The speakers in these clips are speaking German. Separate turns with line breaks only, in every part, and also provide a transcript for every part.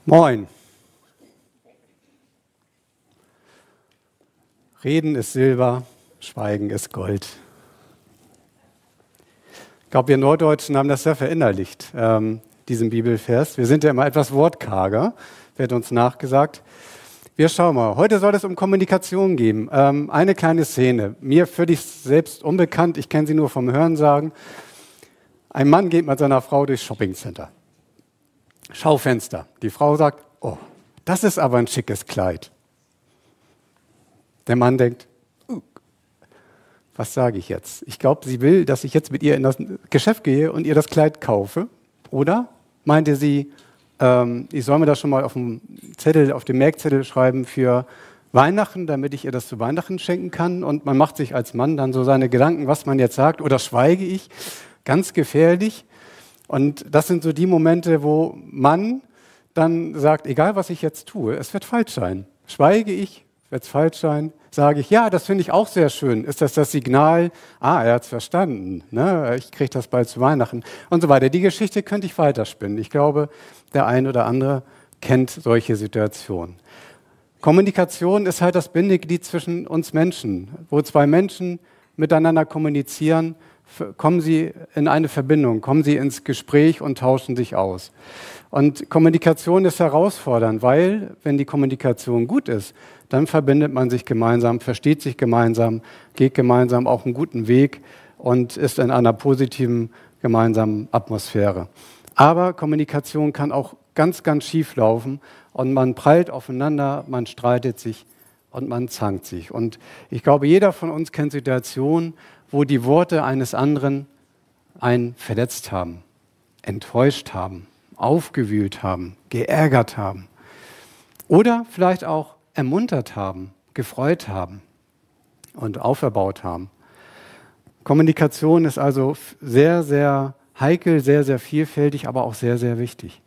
Moin. Reden ist Silber, Schweigen ist Gold. Ich glaube, wir Norddeutschen haben das sehr verinnerlicht, diesen Bibelvers. Wir sind ja immer etwas wortkarger, wird uns nachgesagt. Wir schauen mal. Heute soll es um Kommunikation gehen. Eine kleine Szene, mir völlig selbst unbekannt, ich kenne sie nur vom Hörensagen. Ein Mann geht mit seiner Frau durchs Shoppingcenter. Schaufenster. Die Frau sagt, oh, das ist aber ein schickes Kleid. Der Mann denkt, was sage ich jetzt? Ich glaube, sie will, dass ich jetzt mit ihr in das Geschäft gehe und ihr das Kleid kaufe. Oder meinte sie, ich soll mir das schon mal auf dem Zettel, auf dem Merkzettel schreiben für Weihnachten, damit ich ihr das zu Weihnachten schenken kann. Und man macht sich als Mann dann so seine Gedanken, was man jetzt sagt. Oder schweige ich? Ganz gefährlich. Und das sind so die Momente, wo man dann sagt, egal was ich jetzt tue, es wird falsch sein. Schweige ich, wird es falsch sein. Sage ich, ja, das finde ich auch sehr schön. Ist das das Signal, er hat es verstanden, ne? Ich kriege das bald zu Weihnachten und so weiter. Die Geschichte könnte ich weiterspinnen. Ich glaube, der ein oder andere kennt solche Situationen. Kommunikation ist halt das Bindeglied zwischen uns Menschen. Wo zwei Menschen miteinander kommunizieren, kommen sie in eine Verbindung, kommen sie ins Gespräch und tauschen sich aus. Und Kommunikation ist herausfordernd, weil, wenn die Kommunikation gut ist, dann verbindet man sich gemeinsam, versteht sich gemeinsam, geht gemeinsam auf einen guten Weg und ist in einer positiven gemeinsamen Atmosphäre. Aber Kommunikation kann auch ganz, ganz schief laufen und man prallt aufeinander, man streitet sich und man zankt sich. Und ich glaube, jeder von uns kennt Situationen, wo die Worte eines anderen einen verletzt haben, enttäuscht haben, aufgewühlt haben, geärgert haben oder vielleicht auch ermuntert haben, gefreut haben und auferbaut haben. Kommunikation ist also sehr, sehr heikel, sehr, sehr vielfältig, aber auch sehr, sehr wichtig.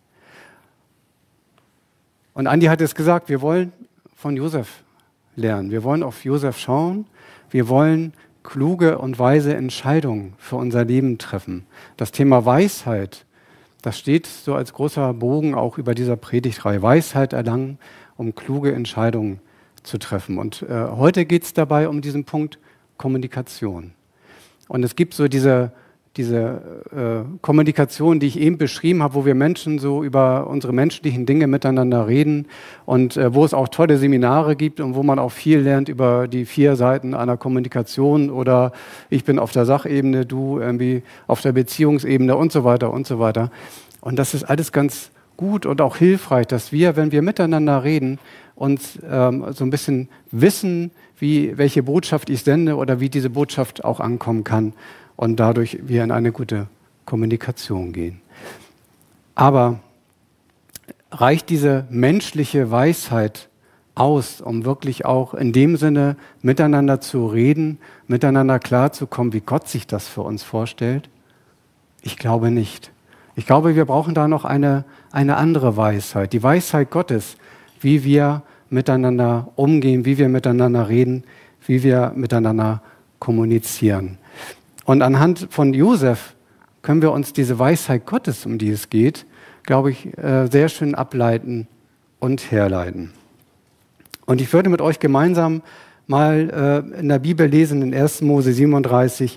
Und Andi hat es gesagt, wir wollen von Josef lernen, wir wollen auf Josef schauen, wir wollen kluge und weise Entscheidungen für unser Leben treffen. Das Thema Weisheit, das steht so als großer Bogen auch über dieser Predigtreihe. Weisheit erlangen, um kluge Entscheidungen zu treffen. Und heute geht es dabei um diesen Punkt Kommunikation. Und es gibt so diese Kommunikation, die ich eben beschrieben habe, wo wir Menschen so über unsere menschlichen Dinge miteinander reden und wo es auch tolle Seminare gibt und wo man auch viel lernt über die 4 Seiten einer Kommunikation oder ich bin auf der Sachebene, du irgendwie auf der Beziehungsebene und so weiter und so weiter. Und das ist alles ganz gut und auch hilfreich, dass wir, wenn wir miteinander reden, uns so ein bisschen wissen, welche Botschaft ich sende oder wie diese Botschaft auch ankommen kann. Und dadurch wir in eine gute Kommunikation gehen. Aber reicht diese menschliche Weisheit aus, um wirklich auch in dem Sinne miteinander zu reden, miteinander klarzukommen, wie Gott sich das für uns vorstellt? Ich glaube nicht. Ich glaube, wir brauchen da noch eine andere Weisheit. Die Weisheit Gottes, wie wir miteinander umgehen, wie wir miteinander reden, wie wir miteinander kommunizieren. Und anhand von Josef können wir uns diese Weisheit Gottes, um die es geht, glaube ich, sehr schön ableiten und herleiten. Und ich würde mit euch gemeinsam mal in der Bibel lesen, in 1. Mose 37,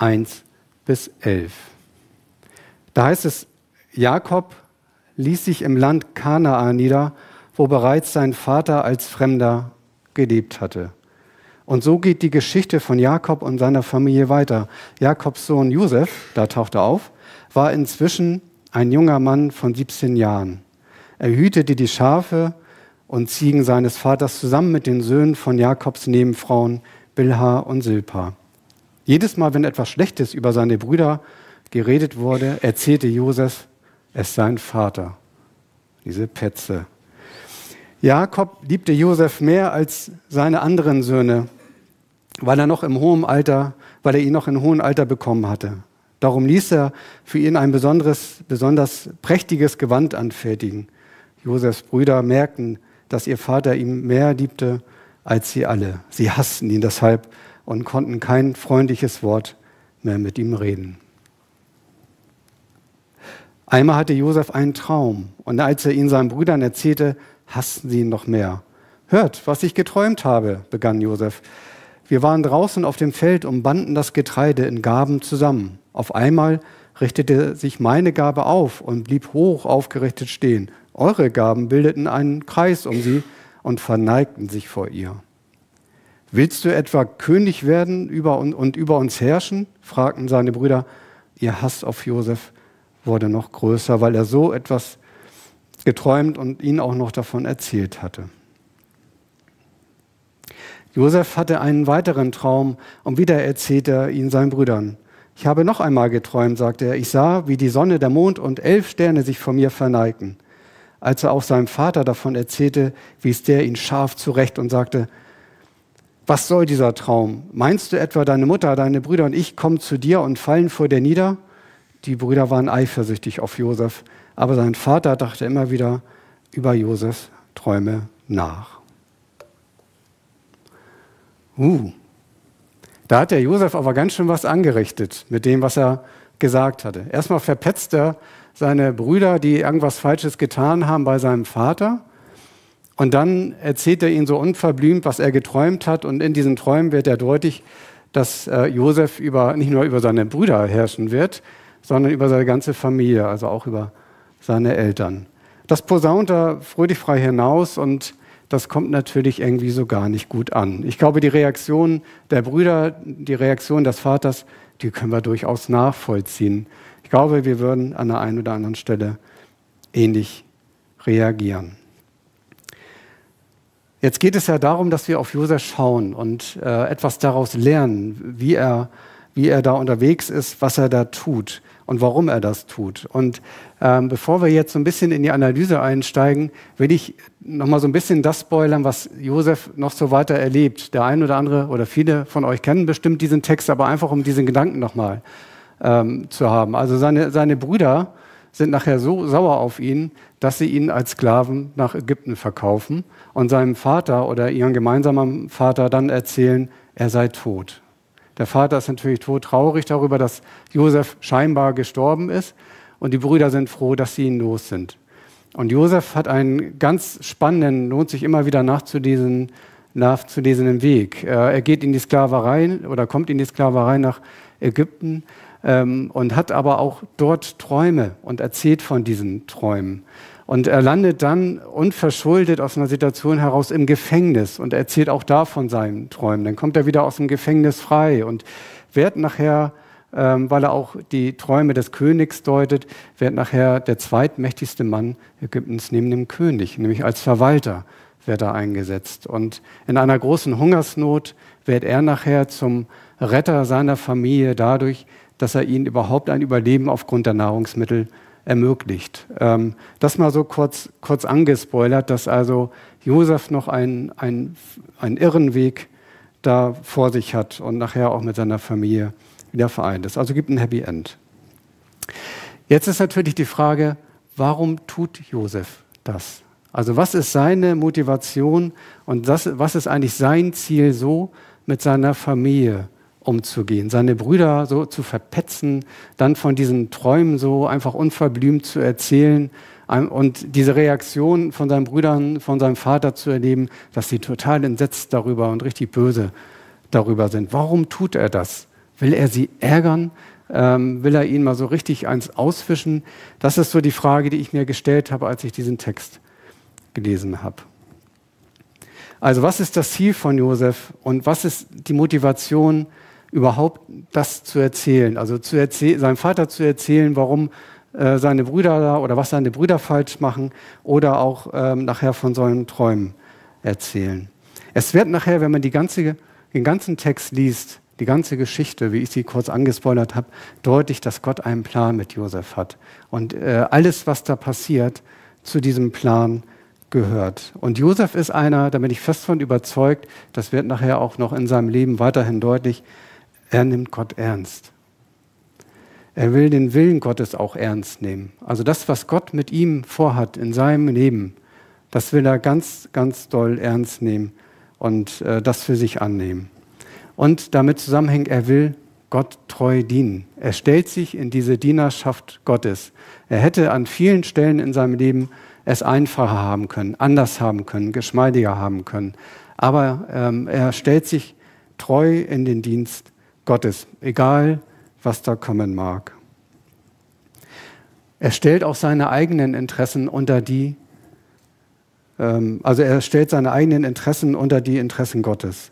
1-11. Da heißt es, Jakob ließ sich im Land Kanaan nieder, wo bereits sein Vater als Fremder gelebt hatte. Und so geht die Geschichte von Jakob und seiner Familie weiter. Jakobs Sohn Josef, da taucht er auf, war inzwischen ein junger Mann von 17 Jahren. Er hütete die Schafe und Ziegen seines Vaters zusammen mit den Söhnen von Jakobs Nebenfrauen Bilha und Silpa. Jedes Mal, wenn etwas Schlechtes über seine Brüder geredet wurde, erzählte Josef, es sei sein Vater. Diese Petze. Jakob liebte Josef mehr als seine anderen Söhne, weil er ihn noch in hohem Alter bekommen hatte. Darum ließ er für ihn ein besonders prächtiges Gewand anfertigen. Josefs Brüder merkten, dass ihr Vater ihn mehr liebte als sie alle. Sie hassten ihn deshalb und konnten kein freundliches Wort mehr mit ihm reden. Einmal hatte Josef einen Traum und als er ihn seinen Brüdern erzählte, hassten sie ihn noch mehr. Hört, was ich geträumt habe, begann Josef. Wir waren draußen auf dem Feld und banden das Getreide in Garben zusammen. Auf einmal richtete sich meine Garbe auf und blieb hoch aufgerichtet stehen. Eure Garben bildeten einen Kreis um sie und verneigten sich vor ihr. Willst du etwa König werden und über uns herrschen? Fragten seine Brüder. Ihr Hass auf Josef wurde noch größer, weil er so etwas geträumt und ihnen auch noch davon erzählt hatte. Josef hatte einen weiteren Traum und wieder erzählte er ihn seinen Brüdern. Ich habe noch einmal geträumt, sagte er. Ich sah, wie die Sonne, der Mond und 11 Sterne sich vor mir verneigten. Als er auch seinem Vater davon erzählte, wies der ihn scharf zurecht und sagte, was soll dieser Traum? Meinst du etwa, deine Mutter, deine Brüder und ich kommen zu dir und fallen vor dir nieder? Die Brüder waren eifersüchtig auf Josef, aber sein Vater dachte immer wieder über Josefs Träume nach. Da hat der Josef aber ganz schön was angerichtet mit dem, was er gesagt hatte. Erstmal verpetzt er seine Brüder, die irgendwas Falsches getan haben bei seinem Vater. Und dann erzählt er ihnen so unverblümt, was er geträumt hat. Und in diesen Träumen wird er deutlich, dass Josef nicht nur über seine Brüder herrschen wird, sondern über seine ganze Familie, also auch über seine Eltern. Das posaunt er fröhlich frei hinaus und das kommt natürlich irgendwie so gar nicht gut an. Ich glaube, die Reaktion der Brüder, die Reaktion des Vaters, die können wir durchaus nachvollziehen. Ich glaube, wir würden an der einen oder anderen Stelle ähnlich reagieren. Jetzt geht es ja darum, dass wir auf Josef schauen und etwas daraus lernen, wie er da unterwegs ist, was er da tut und warum er das tut. Und bevor wir jetzt so ein bisschen in die Analyse einsteigen, will ich noch mal so ein bisschen das spoilern, was Josef noch so weiter erlebt. Der ein oder andere oder viele von euch kennen bestimmt diesen Text, aber einfach um diesen Gedanken noch mal zu haben. Also seine Brüder sind nachher so sauer auf ihn, dass sie ihn als Sklaven nach Ägypten verkaufen und seinem Vater oder ihrem gemeinsamen Vater dann erzählen, er sei tot. Der Vater ist natürlich todtraurig darüber, dass Josef scheinbar gestorben ist und die Brüder sind froh, dass sie ihn los sind. Und Josef hat einen ganz spannenden, lohnt sich immer wieder nachzulesen Weg. Er geht in die Sklaverei oder kommt in die Sklaverei nach Ägypten und hat aber auch dort Träume und erzählt von diesen Träumen. Und er landet dann unverschuldet aus einer Situation heraus im Gefängnis und erzählt auch da von seinen Träumen. Dann kommt er wieder aus dem Gefängnis frei und wird nachher, weil er auch die Träume des Königs deutet, wird nachher der zweitmächtigste Mann Ägyptens neben dem König, nämlich als Verwalter wird er eingesetzt. Und in einer großen Hungersnot wird er nachher zum Retter seiner Familie dadurch, dass er ihnen überhaupt ein Überleben aufgrund der Nahrungsmittel ermöglicht. Das mal so kurz angespoilert, dass also Josef noch einen irren Weg da vor sich hat und nachher auch mit seiner Familie wieder vereint ist. Also gibt ein Happy End. Jetzt ist natürlich die Frage, warum tut Josef das? Also was ist seine Motivation und was ist eigentlich sein Ziel, so mit seiner Familie umzugehen, seine Brüder so zu verpetzen, dann von diesen Träumen so einfach unverblümt zu erzählen und diese Reaktion von seinen Brüdern, von seinem Vater zu erleben, dass sie total entsetzt darüber und richtig böse darüber sind. Warum tut er das? Will er sie ärgern? Will er ihnen mal so richtig eins auswischen? Das ist so die Frage, die ich mir gestellt habe, als ich diesen Text gelesen habe. Also was ist das Ziel von Josef und was ist die Motivation, überhaupt das zu erzählen? Also seinem Vater zu erzählen, warum seine Brüder da oder was seine Brüder falsch machen oder auch nachher von seinen Träumen erzählen. Es wird nachher, wenn man den ganzen Text liest, die ganze Geschichte, wie ich sie kurz angespoilert habe, deutlich, dass Gott einen Plan mit Josef hat. Und alles, was da passiert, zu diesem Plan gehört. Und Josef ist einer, da bin ich fest von überzeugt, das wird nachher auch noch in seinem Leben weiterhin deutlich, er nimmt Gott ernst. Er will den Willen Gottes auch ernst nehmen. Also das, was Gott mit ihm vorhat in seinem Leben, das will er ganz, ganz doll ernst nehmen und das für sich annehmen. Und damit zusammenhängt, er will Gott treu dienen. Er stellt sich in diese Dienerschaft Gottes. Er hätte an vielen Stellen in seinem Leben es einfacher haben können, anders haben können, geschmeidiger haben können. Aber er stellt sich treu in den Dienst Gottes, egal was da kommen mag. Er stellt auch seine eigenen Interessen unter die Interessen Gottes.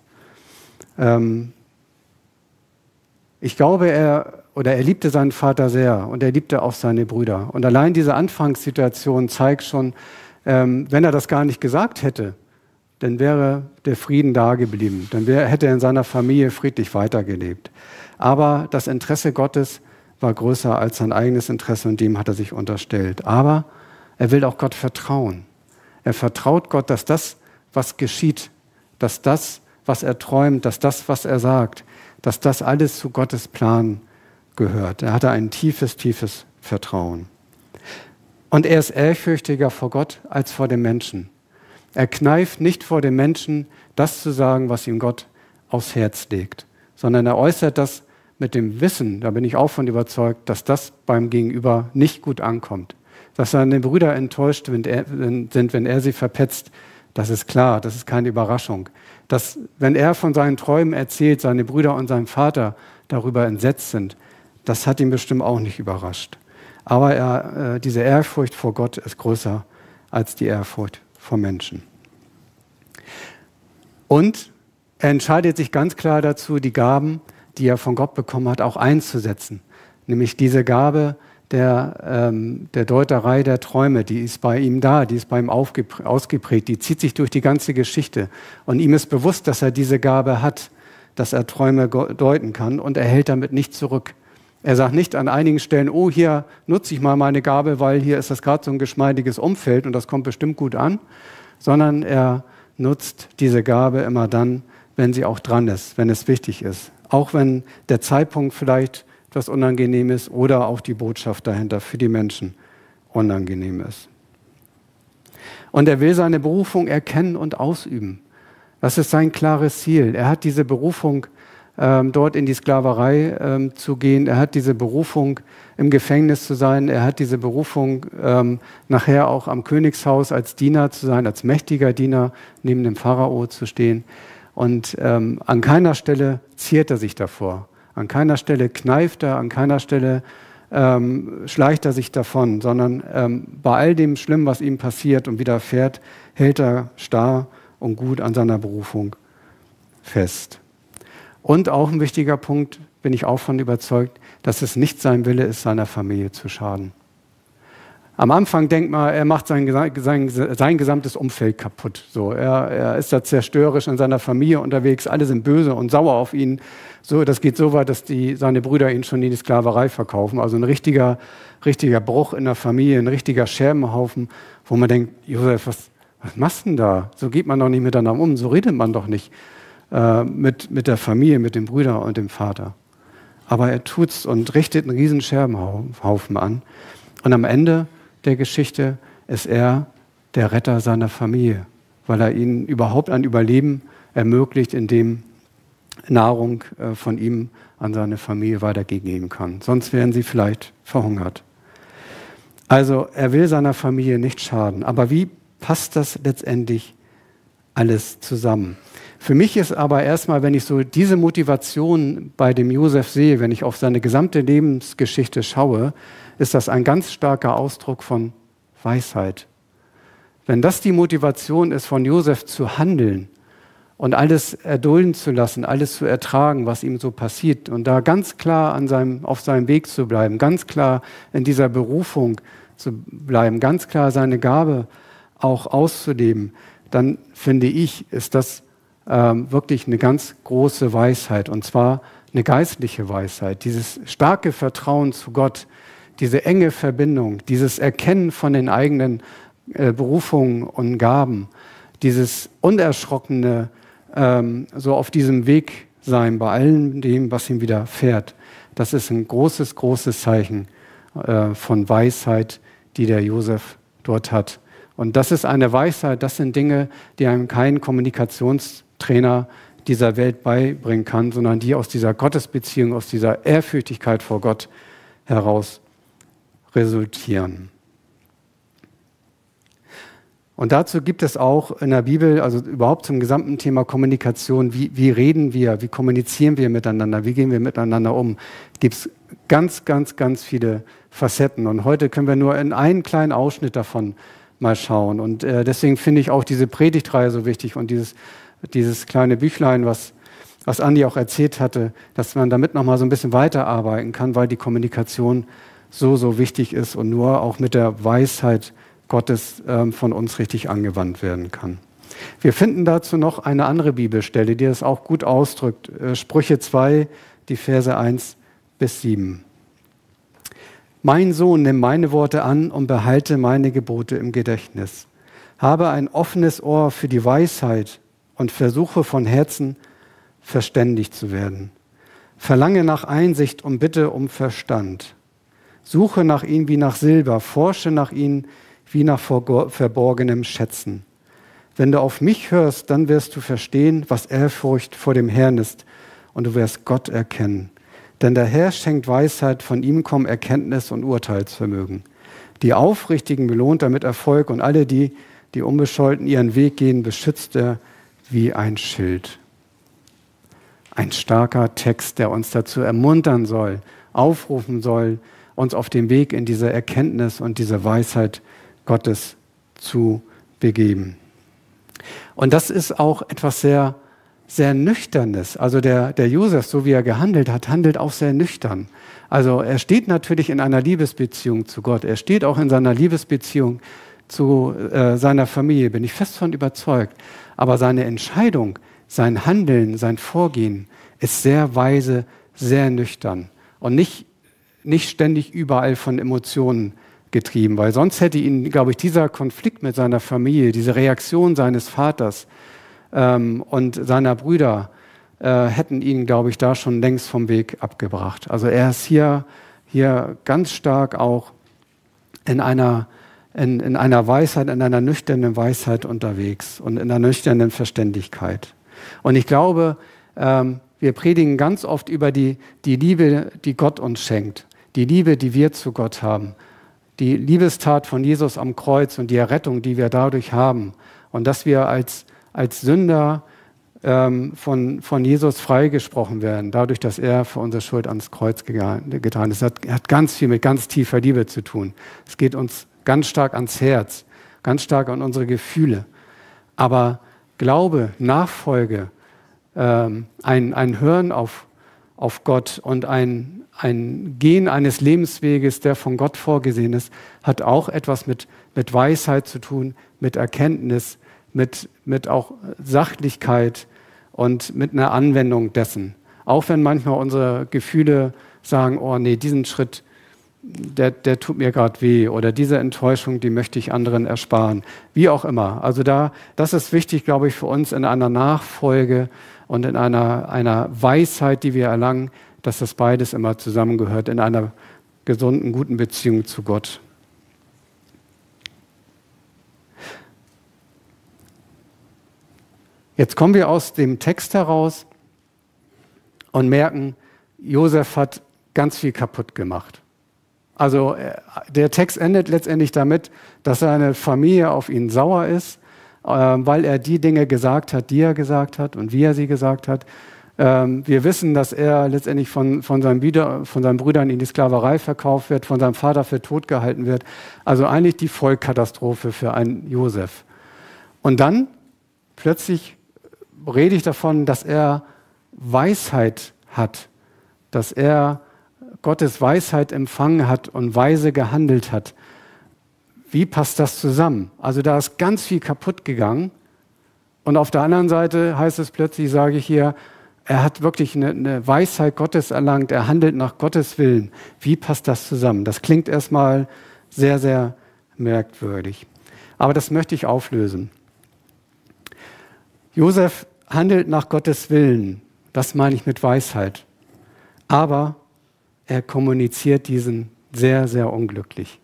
Ich glaube, er liebte seinen Vater sehr und er liebte auch seine Brüder. Und allein diese Anfangssituation zeigt schon, wenn er das gar nicht gesagt hätte, dann wäre der Frieden da geblieben. Dann hätte er in seiner Familie friedlich weitergelebt. Aber das Interesse Gottes war größer als sein eigenes Interesse und dem hat er sich unterstellt. Aber er will auch Gott vertrauen. Er vertraut Gott, dass das, was geschieht, dass das, was er träumt, dass das, was er sagt, dass das alles zu Gottes Plan gehört. Er hatte ein tiefes, tiefes Vertrauen. Und er ist ehrfürchtiger vor Gott als vor dem Menschen. Er kneift nicht vor dem Menschen, das zu sagen, was ihm Gott aufs Herz legt, sondern er äußert das mit dem Wissen, da bin ich auch von überzeugt, dass das beim Gegenüber nicht gut ankommt. Dass seine Brüder enttäuscht sind, wenn er sie verpetzt, das ist klar, das ist keine Überraschung. Dass, wenn er von seinen Träumen erzählt, seine Brüder und sein Vater darüber entsetzt sind, das hat ihn bestimmt auch nicht überrascht. Aber diese Ehrfurcht vor Gott ist größer als die Ehrfurcht vor Menschen. Und er entscheidet sich ganz klar dazu, die Gaben, die er von Gott bekommen hat, auch einzusetzen. Nämlich diese Gabe der Deuterei der Träume, die ist bei ihm da, die ist bei ihm ausgeprägt, die zieht sich durch die ganze Geschichte. Und ihm ist bewusst, dass er diese Gabe hat, dass er Träume deuten kann und er hält damit nicht zurück. Er sagt nicht an einigen Stellen, oh, hier nutze ich mal meine Gabe, weil hier ist das gerade so ein geschmeidiges Umfeld und das kommt bestimmt gut an, sondern er nutzt diese Gabe immer dann, wenn sie auch dran ist, wenn es wichtig ist. Auch wenn der Zeitpunkt vielleicht etwas unangenehm ist oder auch die Botschaft dahinter für die Menschen unangenehm ist. Und er will seine Berufung erkennen und ausüben. Das ist sein klares Ziel. Er hat diese Berufung, dort in die Sklaverei zu gehen. Er hat diese Berufung, im Gefängnis zu sein. Er hat diese Berufung, nachher auch am Königshaus als Diener zu sein, als mächtiger Diener neben dem Pharao zu stehen. Und an keiner Stelle ziert er sich davor. An keiner Stelle kneift er, an keiner Stelle schleicht er sich davon, sondern bei all dem Schlimmen, was ihm passiert und widerfährt, hält er starr und gut an seiner Berufung fest. Und auch ein wichtiger Punkt, bin ich auch von überzeugt, dass es nicht sein Wille ist, seiner Familie zu schaden. Am Anfang denkt man, er macht sein gesamtes Umfeld kaputt. So, er ist da zerstörerisch in seiner Familie unterwegs, alle sind böse und sauer auf ihn. So, das geht so weit, dass seine Brüder ihn schon in die Sklaverei verkaufen. Also ein richtiger Bruch in der Familie, ein richtiger Scherbenhaufen, wo man denkt, Josef, was machst du denn da? So geht man doch nicht miteinander um, so redet man doch nicht mit der Familie, mit dem Bruder und dem Vater. Aber er tut's und richtet einen riesen Scherbenhaufen an. Und am Ende der Geschichte ist er der Retter seiner Familie, weil er ihnen überhaupt ein Überleben ermöglicht, indem Nahrung von ihm an seine Familie weitergeben kann. Sonst wären sie vielleicht verhungert. Also er will seiner Familie nicht schaden. Aber wie passt das letztendlich alles zusammen? Für mich ist aber erstmal, wenn ich so diese Motivation bei dem Josef sehe, wenn ich auf seine gesamte Lebensgeschichte schaue, ist das ein ganz starker Ausdruck von Weisheit. Wenn das die Motivation ist, von Josef zu handeln und alles erdulden zu lassen, alles zu ertragen, was ihm so passiert und da ganz klar auf seinem Weg zu bleiben, ganz klar in dieser Berufung zu bleiben, ganz klar seine Gabe auch auszuleben, dann finde ich, ist das wirklich eine ganz große Weisheit, und zwar eine geistliche Weisheit. Dieses starke Vertrauen zu Gott, diese enge Verbindung, dieses Erkennen von den eigenen Berufungen und Gaben, dieses unerschrockene so auf diesem Weg sein bei allem dem, was ihm widerfährt, das ist ein großes, großes Zeichen von Weisheit, die der Josef dort hat. Und das ist eine Weisheit, das sind Dinge, die einem kein Kommunikationstrainer dieser Welt beibringen kann, sondern die aus dieser Gottesbeziehung, aus dieser Ehrfürchtigkeit vor Gott heraus resultieren. Und dazu gibt es auch in der Bibel, also überhaupt zum gesamten Thema Kommunikation, wie reden wir, wie kommunizieren wir miteinander, wie gehen wir miteinander um, gibt es ganz, ganz, ganz viele Facetten. Und heute können wir nur in einen kleinen Ausschnitt davon mal schauen. Und deswegen finde ich auch diese Predigtreihe so wichtig und dieses kleine Büchlein, was Andi auch erzählt hatte, dass man damit nochmal so ein bisschen weiterarbeiten kann, weil die Kommunikation so wichtig ist und nur auch mit der Weisheit Gottes von uns richtig angewandt werden kann. Wir finden dazu noch eine andere Bibelstelle, die das auch gut ausdrückt. Sprüche 2, die Verse 1-7. Mein Sohn, nimm meine Worte an und behalte meine Gebote im Gedächtnis. Habe ein offenes Ohr für die Weisheit und versuche von Herzen, verständig zu werden. Verlange nach Einsicht und bitte um Verstand. Suche nach ihm wie nach Silber, forsche nach ihm wie nach verborgenem Schätzen. Wenn du auf mich hörst, dann wirst du verstehen, was Ehrfurcht vor dem Herrn ist, und du wirst Gott erkennen. Denn der Herr schenkt Weisheit, von ihm kommen Erkenntnis und Urteilsvermögen. Die Aufrichtigen belohnt er mit Erfolg, und alle, die unbescholten ihren Weg gehen, beschützt er wie ein Schild. Ein starker Text, der uns dazu ermuntern soll, aufrufen soll, uns auf dem Weg in diese Erkenntnis und diese Weisheit Gottes zu begeben. Und das ist auch etwas sehr, sehr Nüchternes. Also der Josef, so wie er gehandelt hat, handelt auch sehr nüchtern. Also er steht natürlich in einer Liebesbeziehung zu Gott. Er steht auch in seiner Liebesbeziehung zu seiner Familie, bin ich fest von überzeugt. Aber seine Entscheidung, sein Handeln, sein Vorgehen ist sehr weise, sehr nüchtern und nicht ständig überall von Emotionen getrieben, weil sonst hätte ihn, glaube ich, dieser Konflikt mit seiner Familie, diese Reaktion seines Vaters und seiner Brüder hätten ihn, glaube ich, da schon längst vom Weg abgebracht. Also er ist hier ganz stark auch in einer Weisheit, in einer nüchternen Weisheit unterwegs und in einer nüchternen Verständigkeit. Und ich glaube, wir predigen ganz oft über die Liebe, die Gott uns schenkt, die Liebe, die wir zu Gott haben, die Liebestat von Jesus am Kreuz und die Errettung, die wir dadurch haben. Und dass wir als Sünder von Jesus freigesprochen werden, dadurch, dass er für unsere Schuld ans Kreuz getan ist. Das hat ganz viel mit ganz tiefer Liebe zu tun. Es geht uns ganz stark ans Herz, ganz stark an unsere Gefühle. Aber Glaube, Nachfolge, ein Hören auf Gott und ein Gehen eines Lebensweges, der von Gott vorgesehen ist, hat auch etwas mit Weisheit zu tun, mit Erkenntnis, mit auch Sachlichkeit und mit einer Anwendung dessen. Auch wenn manchmal unsere Gefühle sagen, oh nee, diesen Schritt, der tut mir gerade weh, oder diese Enttäuschung, die möchte ich anderen ersparen. Wie auch immer. Also das ist wichtig, glaube ich, für uns in einer Nachfolge und in einer Weisheit, die wir erlangen, dass das beides immer zusammengehört in einer gesunden, guten Beziehung zu Gott. Jetzt kommen wir aus dem Text heraus und merken, Josef hat ganz viel kaputt gemacht. Also der Text endet letztendlich damit, dass seine Familie auf ihn sauer ist, weil er die Dinge gesagt hat, die er gesagt hat und wie er sie gesagt hat. Wir wissen, dass er letztendlich von seinen Brüdern in die Sklaverei verkauft wird, von seinem Vater für tot gehalten wird. Also eigentlich die Vollkatastrophe für einen Josef. Und dann plötzlich rede ich davon, dass er Weisheit hat, dass er Gottes Weisheit empfangen hat und weise gehandelt hat. Wie passt das zusammen? Also da ist ganz viel kaputt gegangen. Und auf der anderen Seite heißt es plötzlich, sage ich hier, er hat wirklich eine Weisheit Gottes erlangt, er handelt nach Gottes Willen. Wie passt das zusammen? Das klingt erstmal sehr, sehr merkwürdig. Aber das möchte ich auflösen. Josef handelt nach Gottes Willen, das meine ich mit Weisheit. Aber er kommuniziert diesen sehr, sehr unglücklich.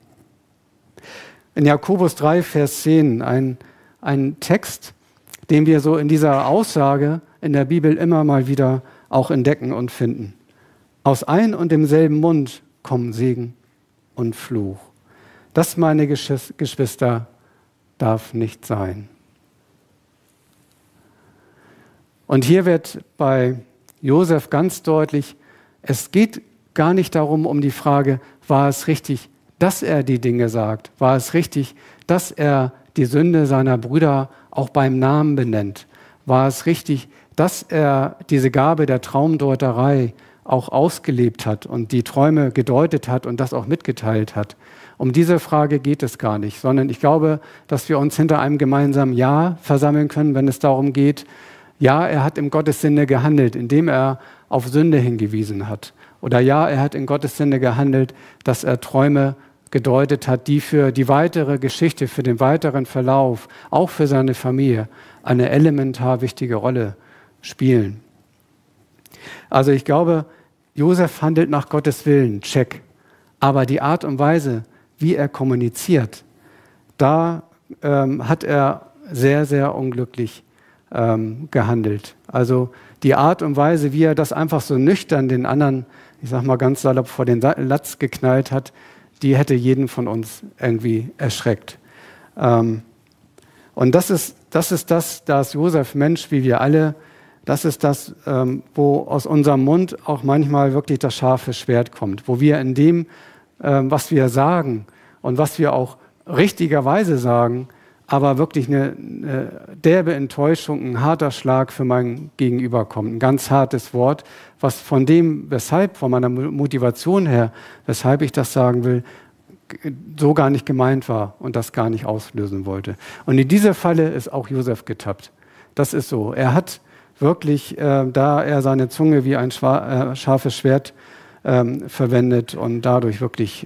In Jakobus 3, Vers 10, ein Text, den wir so in dieser Aussage in der Bibel immer mal wieder auch entdecken und finden. Aus ein und demselben Mund kommen Segen und Fluch. Das, meine Geschwister, darf nicht sein. Und hier wird bei Josef ganz deutlich, es geht gar nicht darum, um die Frage, war es richtig, dass er die Dinge sagt? War es richtig, dass er die Sünde seiner Brüder auch beim Namen benennt? War es richtig, dass er diese Gabe der Traumdeuterei auch ausgelebt hat und die Träume gedeutet hat und das auch mitgeteilt hat? Um diese Frage geht es gar nicht, sondern ich glaube, dass wir uns hinter einem gemeinsamen Ja versammeln können, wenn es darum geht, ja, er hat im Gottes Sinne gehandelt, indem er auf Sünde hingewiesen hat. Oder ja, er hat in Gottes Sinne gehandelt, dass er Träume gedeutet hat, die für die weitere Geschichte, für den weiteren Verlauf, auch für seine Familie, eine elementar wichtige Rolle spielen. Also ich glaube, Josef handelt nach Gottes Willen, check. Aber die Art und Weise, wie er kommuniziert, da hat er sehr, sehr unglücklich gehandelt. Also die Art und Weise, wie er das einfach so nüchtern den anderen, ich sag mal ganz salopp, vor den Latz geknallt hat, die hätte jeden von uns irgendwie erschreckt. Und da ist Josef Mensch, wie wir alle. Das ist das, wo aus unserem Mund auch manchmal wirklich das scharfe Schwert kommt, wo wir in dem, was wir sagen und was wir auch richtigerweise sagen, aber wirklich eine derbe Enttäuschung, ein harter Schlag für mein Gegenüber kommt. Ein ganz hartes Wort, was von dem, weshalb, von meiner Motivation her, weshalb ich das sagen will, so gar nicht gemeint war und das gar nicht auslösen wollte. Und in diese Falle ist auch Josef getappt. Das ist so. Er hat wirklich, da er seine Zunge wie ein scharfes Schwert verwendet und dadurch wirklich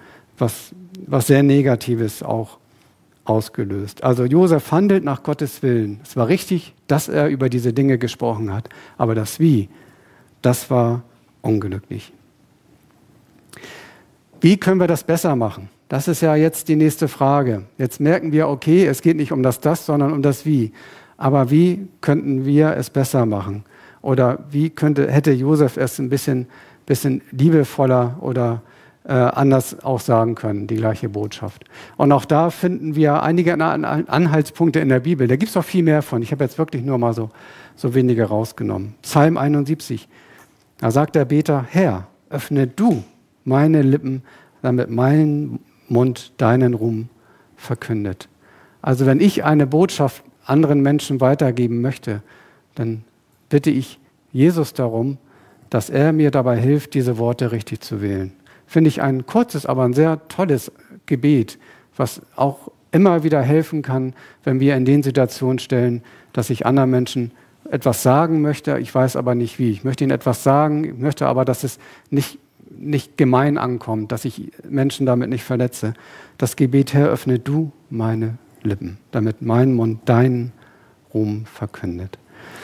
was sehr Negatives auch ausgelöst. Also Josef handelt nach Gottes Willen. Es war richtig, dass er über diese Dinge gesprochen hat, aber das Wie, das war unglücklich. Wie können wir das besser machen? Das ist ja jetzt die nächste Frage. Jetzt merken wir, okay, es geht nicht um das, sondern um das Wie. Aber wie könnten wir es besser machen? Oder wie hätte Josef es ein bisschen liebevoller oder anders auch sagen können, die gleiche Botschaft. Und auch da finden wir einige Anhaltspunkte in der Bibel. Da gibt es noch viel mehr von. Ich habe jetzt wirklich nur mal so wenige rausgenommen. Psalm 71, da sagt der Beter, Herr, öffne du meine Lippen, damit mein Mund deinen Ruhm verkündet. Also wenn ich eine Botschaft anderen Menschen weitergeben möchte, dann bitte ich Jesus darum, dass er mir dabei hilft, diese Worte richtig zu wählen. Finde ich ein kurzes, aber ein sehr tolles Gebet, was auch immer wieder helfen kann, wenn wir in den Situationen stellen, dass ich anderen Menschen etwas sagen möchte, ich weiß aber nicht wie. Ich möchte ihnen etwas sagen, ich möchte aber, dass es nicht gemein ankommt, dass ich Menschen damit nicht verletze. Das Gebet, Herr, öffne du meine Lippen, damit mein Mund deinen Ruhm verkündet.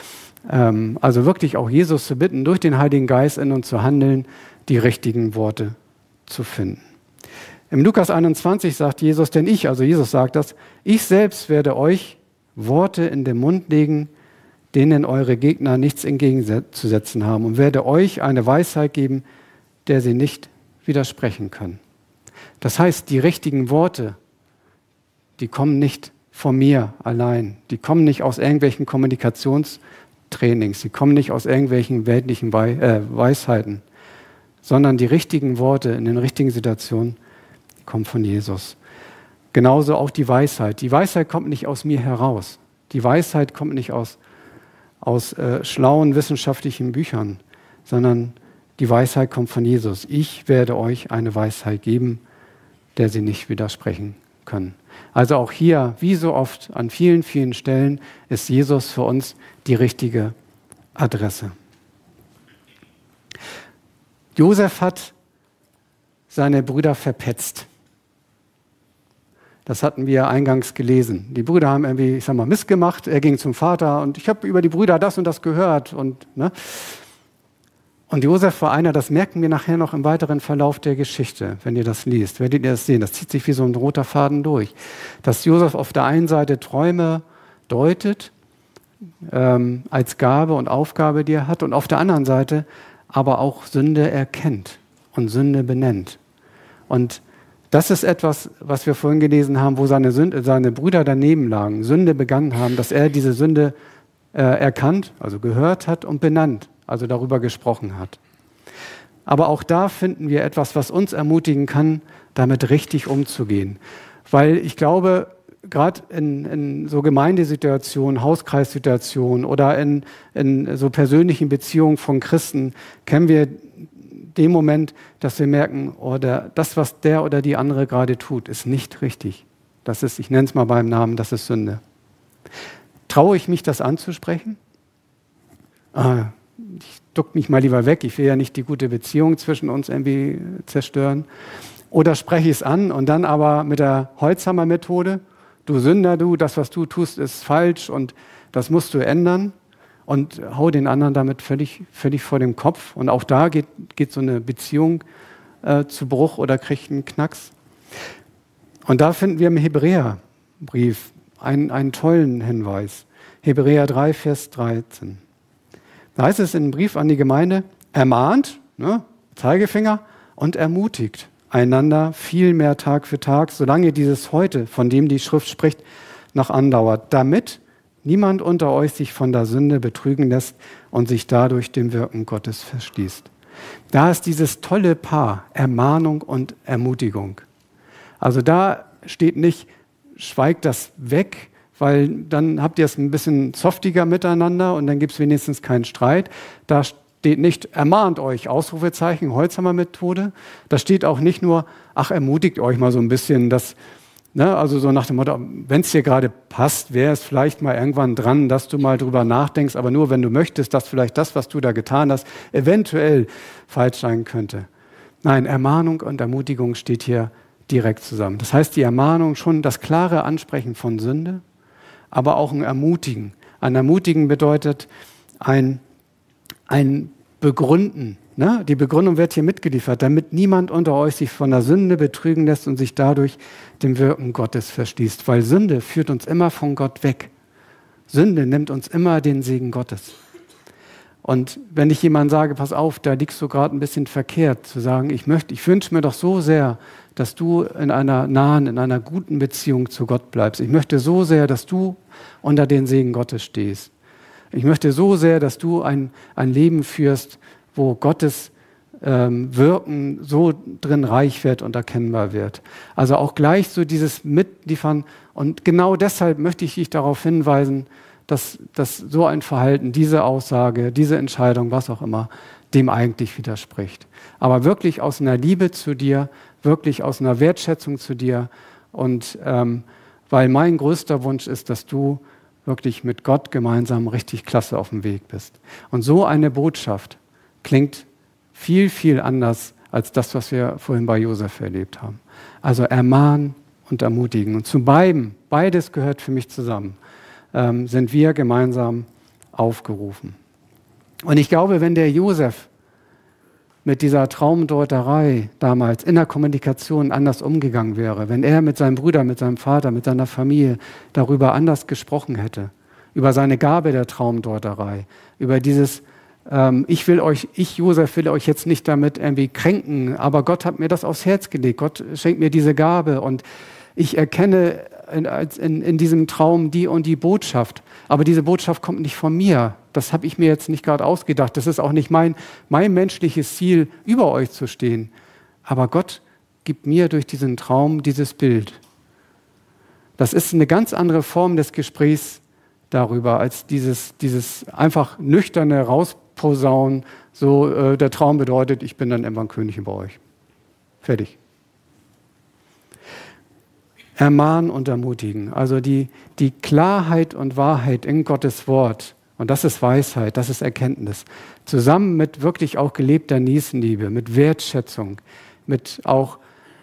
Also wirklich auch Jesus zu bitten, durch den Heiligen Geist in uns zu handeln, die richtigen Worte zu finden. Im Lukas 21 sagt Jesus, denn ich, also Jesus sagt das, ich selbst werde euch Worte in den Mund legen, denen eure Gegner nichts entgegenzusetzen haben und werde euch eine Weisheit geben, der sie nicht widersprechen können. Das heißt, die richtigen Worte, die kommen nicht von mir allein, die kommen nicht aus irgendwelchen Kommunikationstrainings, die kommen nicht aus irgendwelchen weltlichen Weisheiten, sondern die richtigen Worte in den richtigen Situationen kommen von Jesus. Genauso auch die Weisheit. Die Weisheit kommt nicht aus mir heraus. Die Weisheit kommt nicht aus schlauen wissenschaftlichen Büchern, sondern die Weisheit kommt von Jesus. Ich werde euch eine Weisheit geben, der sie nicht widersprechen können. Also auch hier, wie so oft, an vielen, vielen Stellen ist Jesus für uns die richtige Adresse. Josef hat seine Brüder verpetzt. Das hatten wir eingangs gelesen. Die Brüder haben irgendwie, Mist gemacht. Er ging zum Vater und ich habe über die Brüder das und das gehört. Und Josef war einer, das merken wir nachher noch im weiteren Verlauf der Geschichte, wenn ihr das liest. Werdet ihr das sehen? Das zieht sich wie so ein roter Faden durch. Dass Josef auf der einen Seite Träume deutet, als Gabe und Aufgabe, die er hat, und auf der anderen Seite aber auch Sünde erkennt und Sünde benennt. Und das ist etwas, was wir vorhin gelesen haben, wo seine Brüder daneben lagen, Sünde begangen haben, dass er diese Sünde erkannt, also gehört hat und benannt, also darüber gesprochen hat. Aber auch da finden wir etwas, was uns ermutigen kann, damit richtig umzugehen. Weil ich glaube, gerade in so Gemeindesituationen, Hauskreissituationen oder in so persönlichen Beziehungen von Christen kennen wir den Moment, dass wir merken, das, was der oder die andere gerade tut, ist nicht richtig. Das ist, ich nenne es mal beim Namen, das ist Sünde. Traue ich mich, das anzusprechen? Ich duck mich mal lieber weg, ich will ja nicht die gute Beziehung zwischen uns irgendwie zerstören. Oder spreche ich es an und dann aber mit der Holzhammer-Methode, du Sünder, du, das, was du tust, ist falsch und das musst du ändern, und hau den anderen damit völlig vor den Kopf. Und auch da geht so eine Beziehung zu Bruch oder kriegt einen Knacks. Und da finden wir im Hebräerbrief einen tollen Hinweis. Hebräer 3, Vers 13. Da heißt es in einem Brief an die Gemeinde, ermahnt, ne, Zeigefinger, und ermutigt einander viel mehr Tag für Tag, solange dieses Heute, von dem die Schrift spricht, noch andauert, damit niemand unter euch sich von der Sünde betrügen lässt und sich dadurch dem Wirken Gottes verschließt. Da ist dieses tolle Paar, Ermahnung und Ermutigung. Also da steht nicht, schweigt das weg, weil dann habt ihr es ein bisschen softiger miteinander und dann gibt es wenigstens keinen Streit. Da steht nicht, ermahnt euch, Ausrufezeichen, Holzhammer-Methode. Da steht auch nicht nur, ermutigt euch mal so ein bisschen, also so nach dem Motto, wenn es dir gerade passt, wäre es vielleicht mal irgendwann dran, dass du mal drüber nachdenkst, aber nur wenn du möchtest, dass vielleicht das, was du da getan hast, eventuell falsch sein könnte. Nein, Ermahnung und Ermutigung steht hier direkt zusammen. Das heißt, die Ermahnung schon das klare Ansprechen von Sünde, aber auch ein Ermutigen. Ein Ermutigen bedeutet ein Begründen. Ne? Die Begründung wird hier mitgeliefert, damit niemand unter euch sich von der Sünde betrügen lässt und sich dadurch dem Wirken Gottes verschließt. Weil Sünde führt uns immer von Gott weg. Sünde nimmt uns immer den Segen Gottes. Und wenn ich jemandem sage, pass auf, da liegst du gerade ein bisschen verkehrt, zu sagen, ich wünsche mir doch so sehr, dass du in einer guten Beziehung zu Gott bleibst. Ich möchte so sehr, dass du unter den Segen Gottes stehst. Ich möchte so sehr, dass du ein Leben führst, wo Gottes Wirken so drin reich wird und erkennbar wird. Also auch gleich so dieses Mitliefern. Und genau deshalb möchte ich dich darauf hinweisen, dass so ein Verhalten, diese Aussage, diese Entscheidung, was auch immer, dem eigentlich widerspricht. Aber wirklich aus einer Liebe zu dir, wirklich aus einer Wertschätzung zu dir. Und weil mein größter Wunsch ist, dass du wirklich mit Gott gemeinsam richtig klasse auf dem Weg bist. Und so eine Botschaft klingt viel, viel anders als das, was wir vorhin bei Josef erlebt haben. Also ermahnen und ermutigen. Und zu beiden, beides gehört für mich zusammen, sind wir gemeinsam aufgerufen. Und ich glaube, wenn der Josef mit dieser Traumdeuterei damals in der Kommunikation anders umgegangen wäre, wenn er mit seinem Bruder, mit seinem Vater, mit seiner Familie darüber anders gesprochen hätte, über seine Gabe der Traumdeuterei, über dieses ich, Josef, will euch jetzt nicht damit irgendwie kränken, aber Gott hat mir das aufs Herz gelegt. Gott schenkt mir diese Gabe und ich erkenne in diesem Traum die und die Botschaft. Aber diese Botschaft kommt nicht von mir. Das habe ich mir jetzt nicht gerade ausgedacht. Das ist auch nicht mein menschliches Ziel, über euch zu stehen. Aber Gott gibt mir durch diesen Traum dieses Bild. Das ist eine ganz andere Form des Gesprächs darüber, als dieses einfach nüchterne Rausposaunen, so der Traum bedeutet, ich bin dann irgendwann König über euch. Fertig. Ermahnen und ermutigen. Also die Klarheit und Wahrheit in Gottes Wort, und das ist Weisheit, das ist Erkenntnis, zusammen mit wirklich auch gelebter Nächstenliebe, mit Wertschätzung, mit auch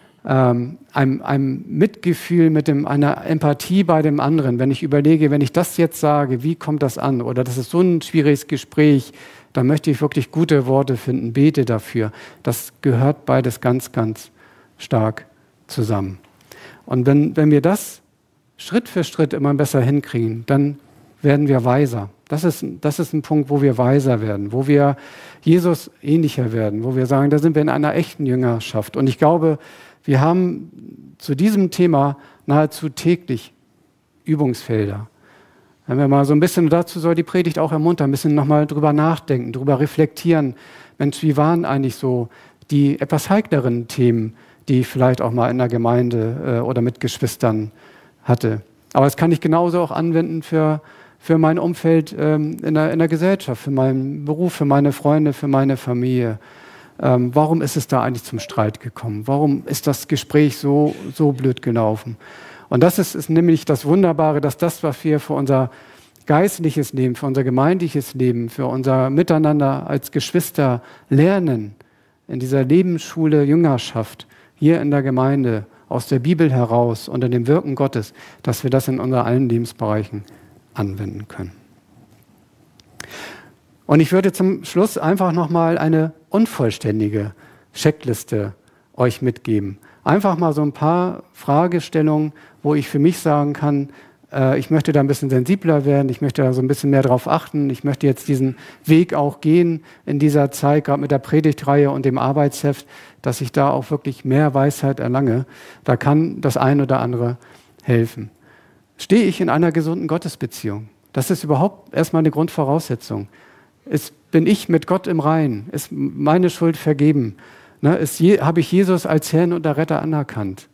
einem Mitgefühl, einer Empathie bei dem anderen. Wenn ich überlege, wenn ich das jetzt sage, wie kommt das an? Oder das ist so ein schwieriges Gespräch, dann möchte ich wirklich gute Worte finden, bete dafür. Das gehört beides ganz, ganz stark zusammen. Und wenn wir das Schritt für Schritt immer besser hinkriegen, dann werden wir weiser. Das ist ein Punkt, wo wir weiser werden, wo wir Jesus ähnlicher werden, wo wir sagen, da sind wir in einer echten Jüngerschaft. Und ich glaube, wir haben zu diesem Thema nahezu täglich Übungsfelder. Wenn wir mal so ein bisschen, dazu soll die Predigt auch ermuntern, ein bisschen nochmal drüber nachdenken, drüber reflektieren. Mensch, wie waren eigentlich so die etwas heikleren Themen, die ich vielleicht auch mal in der Gemeinde oder mit Geschwistern hatte? Aber das kann ich genauso auch anwenden für mein Umfeld in der Gesellschaft, für meinen Beruf, für meine Freunde, für meine Familie. Warum ist es da eigentlich zum Streit gekommen? Warum ist das Gespräch so blöd gelaufen? Und das ist nämlich das Wunderbare, dass das, was wir für unser geistliches Leben, für unser gemeindliches Leben, für unser Miteinander als Geschwister lernen, in dieser Lebensschule Jüngerschaft, hier in der Gemeinde, aus der Bibel heraus, unter dem Wirken Gottes, dass wir das in unseren allen Lebensbereichen anwenden können. Und ich würde zum Schluss einfach nochmal eine unvollständige Checkliste euch mitgeben. Einfach mal so ein paar Fragestellungen, wo ich für mich sagen kann, ich möchte da ein bisschen sensibler werden, ich möchte da so ein bisschen mehr drauf achten, ich möchte jetzt diesen Weg auch gehen in dieser Zeit, gerade mit der Predigtreihe und dem Arbeitsheft, dass ich da auch wirklich mehr Weisheit erlange. Da kann das ein oder andere helfen. Stehe ich in einer gesunden Gottesbeziehung? Das ist überhaupt erstmal eine Grundvoraussetzung. Bin ich mit Gott im Reinen? Ist meine Schuld vergeben? Habe ich Jesus als Herrn und Retter anerkannt?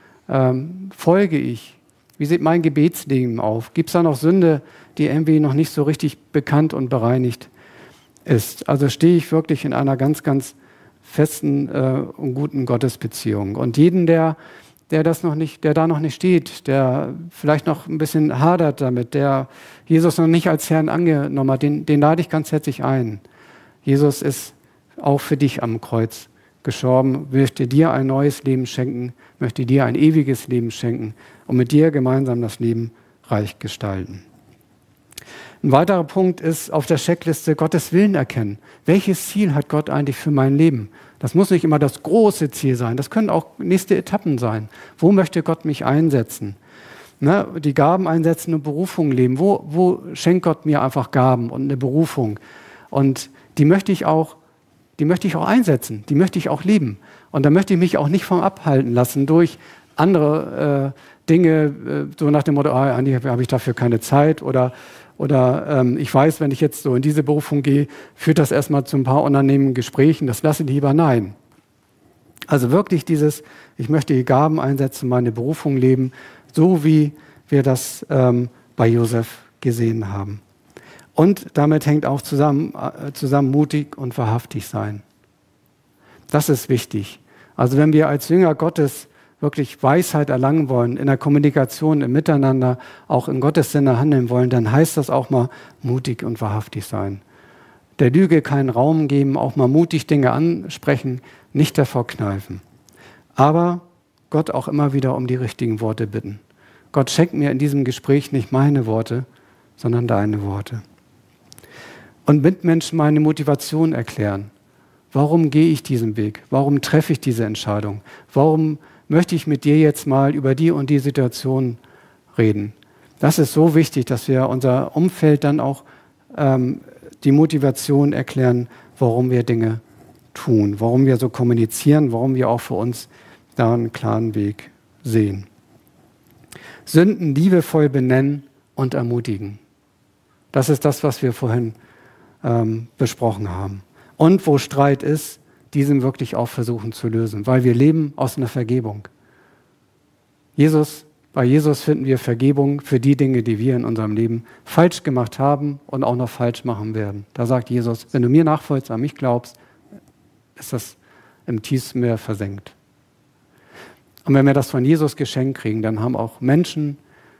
Folge ich? Wie sieht mein Gebetsleben auf? Gibt es da noch Sünde, die irgendwie noch nicht so richtig bekannt und bereinigt ist? Also stehe ich wirklich in einer ganz, ganz festen und guten Gottesbeziehung. Und jeden, der da noch nicht steht, der vielleicht noch ein bisschen hadert damit, der Jesus noch nicht als Herrn angenommen hat, den lade ich ganz herzlich ein. Jesus ist auch für dich am Kreuz gestorben, möchte dir ein neues Leben schenken, möchte dir ein ewiges Leben schenken und mit dir gemeinsam das Leben reich gestalten. Ein weiterer Punkt ist auf der Checkliste Gottes Willen erkennen. Welches Ziel hat Gott eigentlich für mein Leben? Das muss nicht immer das große Ziel sein, das können auch nächste Etappen sein. Wo möchte Gott mich einsetzen? Die Gaben einsetzen und Berufung leben. Wo schenkt Gott mir einfach Gaben und eine Berufung? Und die möchte ich auch einsetzen, die möchte ich auch leben. Und da möchte ich mich auch nicht vom abhalten lassen durch andere Dinge, so nach dem Motto, eigentlich habe ich dafür keine Zeit oder ich weiß, wenn ich jetzt so in diese Berufung gehe, führt das erstmal zu ein paar unangenehmen Gesprächen, das lasse ich lieber. Nein. Also wirklich ich möchte die Gaben einsetzen, meine Berufung leben, so wie wir das bei Josef gesehen haben. Und damit hängt auch zusammen mutig und wahrhaftig sein. Das ist wichtig. Also wenn wir als Jünger Gottes wirklich Weisheit erlangen wollen, in der Kommunikation, im Miteinander, auch in Gottes Sinne handeln wollen, dann heißt das auch mal mutig und wahrhaftig sein. Der Lüge keinen Raum geben, auch mal mutig Dinge ansprechen, nicht davor kneifen. Aber Gott auch immer wieder um die richtigen Worte bitten. Gott schenkt mir in diesem Gespräch nicht meine Worte, sondern deine Worte. Und Mitmenschen meine Motivation erklären. Warum gehe ich diesen Weg? Warum treffe ich diese Entscheidung? Warum möchte ich mit dir jetzt mal über die und die Situation reden? Das ist so wichtig, dass wir unser Umfeld dann auch die Motivation erklären, warum wir Dinge tun, warum wir so kommunizieren, warum wir auch für uns da einen klaren Weg sehen. Sünden liebevoll benennen und ermutigen. Das ist das, was wir vorhin besprochen haben. Und wo Streit ist, diesen wirklich auch versuchen zu lösen, weil wir leben aus einer Vergebung. Bei Jesus finden wir Vergebung für die Dinge, die wir in unserem Leben falsch gemacht haben und auch noch falsch machen werden. Da sagt Jesus, wenn du mir nachfolgst, an mich glaubst, ist das im tiefsten Meer versenkt. Und wenn wir das von Jesus geschenkt kriegen, dann haben auch Menschen,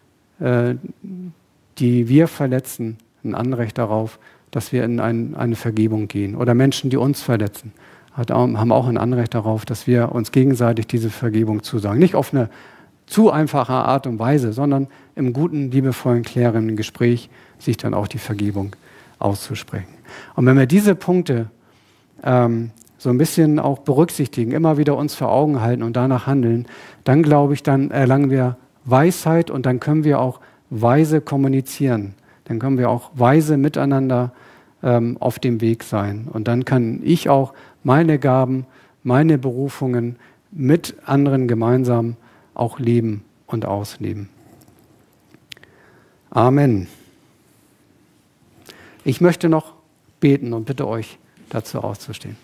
die wir verletzen, ein Anrecht darauf, dass wir in eine Vergebung gehen. Oder Menschen, die uns verletzen, haben auch ein Anrecht darauf, dass wir uns gegenseitig diese Vergebung zusagen. Nicht auf eine zu einfache Art und Weise, sondern im guten, liebevollen, klärenden Gespräch sich dann auch die Vergebung auszusprechen. Und wenn wir diese Punkte so ein bisschen auch berücksichtigen, immer wieder uns vor Augen halten und danach handeln, dann glaube ich, dann erlangen wir Weisheit und dann können wir auch weise kommunizieren. dann können wir auch weise miteinander auf dem Weg sein. Und dann kann ich auch meine Gaben, meine Berufungen mit anderen gemeinsam auch leben und ausleben. Amen. Ich möchte noch beten und bitte euch dazu aufzustehen.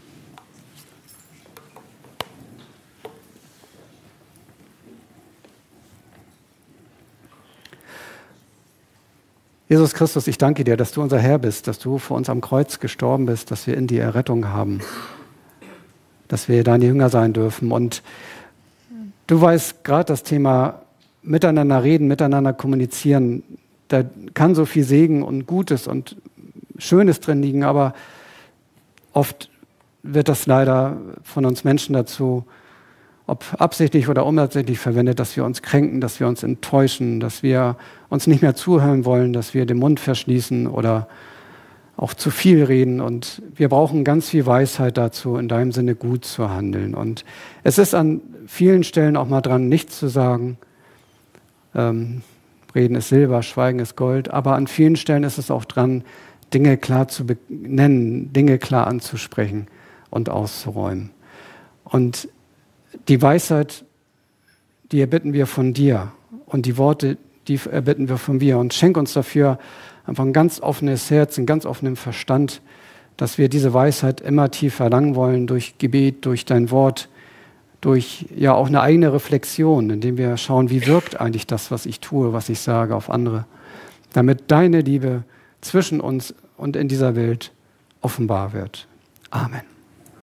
Jesus Christus, ich danke dir, dass du unser Herr bist, dass du für uns am Kreuz gestorben bist, dass wir in dir Errettung haben, dass wir deine Jünger sein dürfen. Und du weißt gerade das Thema miteinander reden, miteinander kommunizieren, da kann so viel Segen und Gutes und Schönes drin liegen, aber oft wird das leider von uns Menschen dazu, ob absichtlich oder unabsichtlich verwendet, dass wir uns kränken, dass wir uns enttäuschen, dass wir uns nicht mehr zuhören wollen, dass wir den Mund verschließen oder auch zu viel reden. Und wir brauchen ganz viel Weisheit dazu, in deinem Sinne gut zu handeln. Und es ist an vielen Stellen auch mal dran, nichts zu sagen. Reden ist Silber, Schweigen ist Gold. Aber an vielen Stellen ist es auch dran, Dinge klar zu benennen, Dinge klar anzusprechen und auszuräumen. Und die Weisheit, die erbitten wir von dir. Und die Worte, die erbitten wir von dir. Und schenk uns dafür einfach ein ganz offenes Herz, einen ganz offenen Verstand, dass wir diese Weisheit immer tiefer erlangen wollen durch Gebet, durch dein Wort, durch ja auch eine eigene Reflexion, indem wir schauen, wie wirkt eigentlich das, was ich tue, was ich sage auf andere, damit deine Liebe zwischen uns und in dieser Welt offenbar wird. Amen.